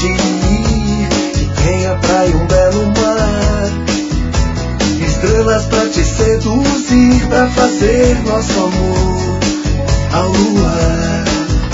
gente, que tenha praia e um belo mar, estrelas pra te seduzir, pra fazer nosso amor ao luar.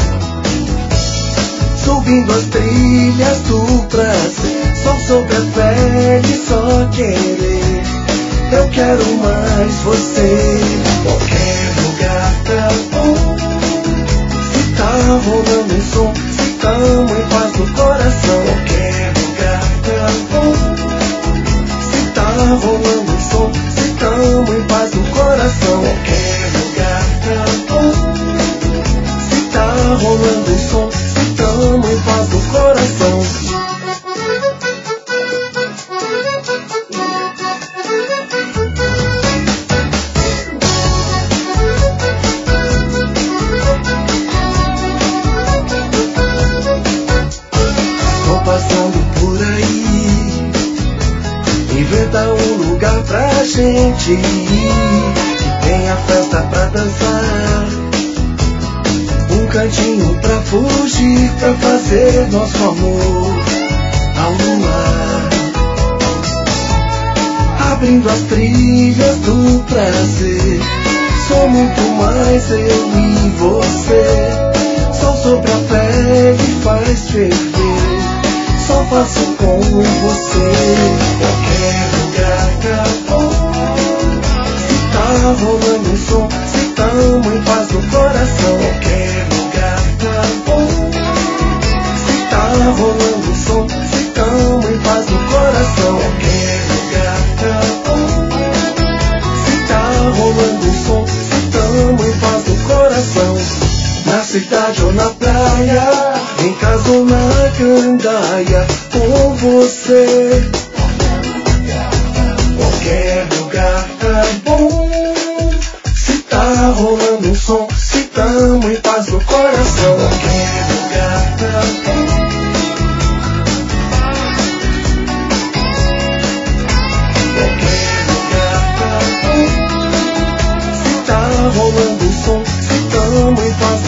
Subindo as trilhas do prazer, sol sobre a pele, só querer. Eu quero mais você. Qualquer lugar tá bom, se tá rolando um som, se tamo em paz no coração. Qualquer lugar tá bom, se tá rolando um som, se tamo em paz no coração. Qualquer lugar tá bom, se tá rolando um som, se tamo em paz no coração. Inventa um lugar pra gente ir, que tenha festa pra dançar, um cantinho pra fugir, pra fazer nosso amor ao luar. Abrindo as trilhas do prazer, sou muito mais eu e você. Sol sobre a pele faz ferver, só faço com você. Qualquer lugar tá bom, se tá rolando um som, se tamo em paz no coração. Qualquer lugar tá bom, se tá rolando um som, se tamo em paz no coração. Qualquer lugar tá bom, se tá rolando um som, se tamo em paz no coração. Na cidade ou na praia, em casa ou na gandaia, com você. Qualquer lugar tá bom, se tá rolando um som, se tamo em paz no coração. Qualquer lugar tá bom, qualquer lugar tá bom, se tá rolando um som, se tamo em paz